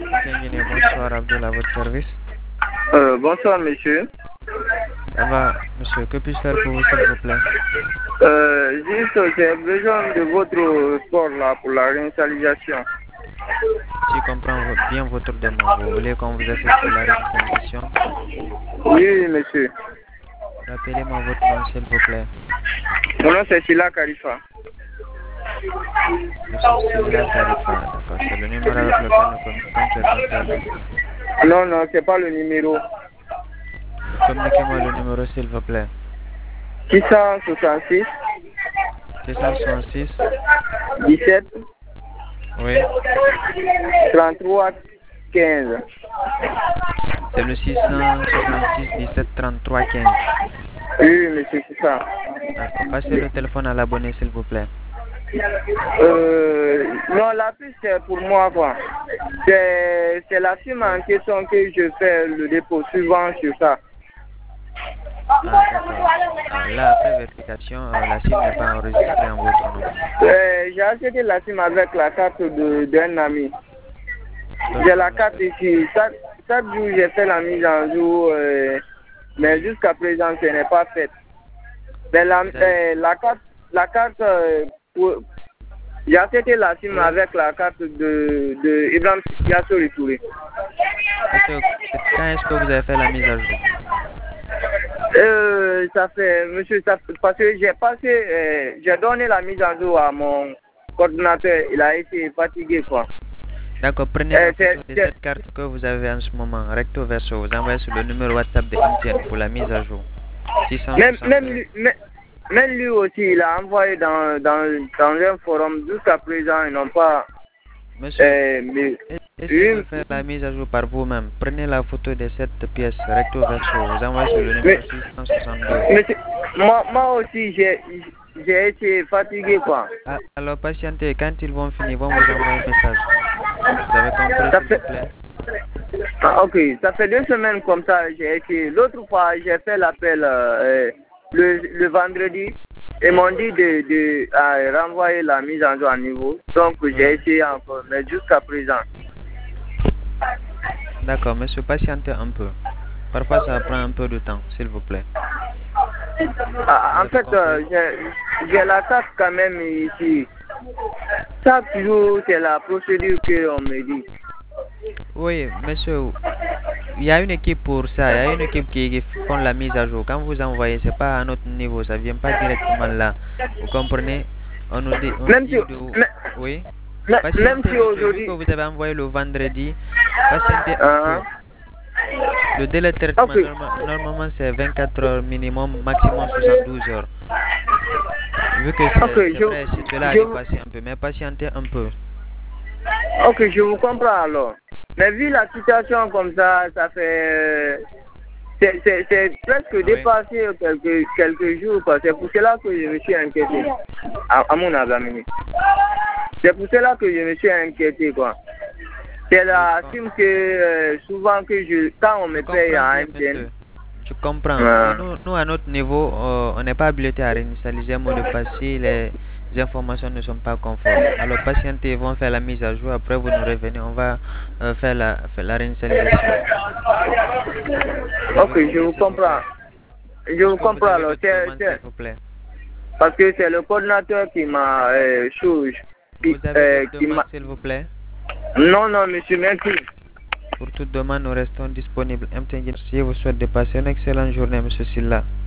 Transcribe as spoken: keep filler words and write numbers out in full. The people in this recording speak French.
Bienvenue, bonsoir Abdul, à votre service. Euh, bonsoir monsieur. Ça va, monsieur, que puis-je faire pour vous, s'il vous plaît? Euh, juste, j'ai besoin de votre sport là pour la réinitialisation. Si je comprends vo- bien votre demande, vous voulez qu'on vous assiste pour la réinitialisation? Oui, monsieur. Rappelez-moi votre nom, s'il vous plaît. Mon nom c'est Sila Khalifa. Monsieur Silla Khalifa, d'accord. C'est le numéro avec lequel nous communiquons qui est concerné. Non, non, c'est pas le numéro. Communiquez-moi le numéro, s'il vous plaît. six cent soixante-six, six cent soixante-six, dix-sept, oui. trente-trois, quinze. C'est le six cent soixante-six, dix-sept, trente-trois, quinze. Oui, monsieur, c'est ça. D'accord. Passez le téléphone à l'abonné, s'il vous plaît. Euh, non, la piste c'est pour moi quoi. C'est c'est la firme en question que je fais le dépôt suivant sur ça. Ah, d'accord. Ah, là, après vérification, euh, la SIM n'est pas enregistrée en votre nom. Euh, j'ai acheté la SIM avec la carte de d'un ami. J'ai la carte ici. Chaque, chaque jour, j'ai fait la mise en jour, euh, mais jusqu'à présent, ce n'est pas fait. Mais la, euh, la carte, la carte euh, pour- j'ai acheté la SIM avec la carte de, de Ibrahim Yassori Touré. Monsieur, quand est-ce que vous avez fait la mise à jour? Euh, ça fait, monsieur, ça fait- parce que j'ai passé, euh, j'ai donné la mise en jour à mon coordinateur. Il a été fatigué, quoi. D'accord, prenez Euh, la c'est- photo de c'est- cette carte que vous avez en ce moment, recto verso. Vous envoyez sur le numéro WhatsApp de M T N pour la mise à jour. Même, six cent soixante. même, lui, même, même lui aussi, il a envoyé dans, dans, dans un forum. Jusqu'à présent, ils n'ont pas. Monsieur, Euh, mais, essayez de oui, faire la mise à jour par vous-même. Prenez la photo de cette pièce recto verso. Vous envoyez sur le numéro mais, six cent soixante-deux. mais c'est- moi, moi aussi, j'ai j'ai été fatigué, quoi. Ah, alors patientez, quand ils vont finir, ils vont vous envoyer un message. Vous avez compris, Ça s'il fait, vous plaît? ah, ok, ça fait deux semaines comme ça. J'ai été. L'autre fois, j'ai fait l'appel euh, le, le vendredi. Ils m'ont dit de, de euh, renvoyer la mise en jour à niveau. Donc, j'ai essayé encore, mais jusqu'à présent. D'accord, monsieur, patientez un peu. Parfois, ça prend un peu de temps, s'il vous plaît. Ah, en Vous avez fait, euh, compris? j'ai j'ai la carte quand même ici. Chaque jour, c'est la procédure qu'on me dit. Oui, monsieur, il y a une équipe pour ça. Il y a une équipe qui, qui font la mise à jour. Quand vous envoyez, c'est pas à notre niveau, ça vient pas directement là. Vous comprenez? On nous dit, on Même dit si, de... mais- Oui. mais- Patientez, même si monsieur, vu aujourd'hui. que vous avez envoyé le vendredi, patientez un Ah, peu. Le délai de traitement, ok, norma- normalement, c'est vingt-quatre heures minimum, maximum soixante-douze heures. Vu que c'est ok, c'est je, vrai, c'est- cela a je, dépassé un peu, mais patientez un peu. ok, je vous comprends alors. Mais vu la situation comme ça, ça fait. C'est c'est- c'est presque Oui. dépassé quelques, quelques jours, quoi. C'est pour cela que je me suis inquiété. À, à mon avis. C'est pour cela que je me suis inquiété, quoi. C'est la Je sim que euh, souvent que je. Quand on me Je paye comprends à bien, M T N. monsieur. Je comprends. Ah. Mais nous, nous, à notre niveau, euh, on n'est pas habilité à réinitialiser un mot de passe si les informations ne sont pas conformes. Alors, patientez, ils vont faire la mise à jour. Après, vous nous revenez. On va euh, faire, la, faire la réinitialisation. Vous avez Ok, je compris, vous s'il vous comprends. plaît? Je vous Est-ce que vous comprends avez alors. d'autres C'est- demandes, c'est- s'il vous plaît? Parce que c'est le coordinateur qui m'a euh, chose. Qui, Vous avez euh, d'autres qui demandes, m'a. s'il vous plaît? Non, non, monsieur, merci. Pour toute demande, nous restons disponibles. M T N, si vous souhaitez de passer une excellente journée, monsieur Silla.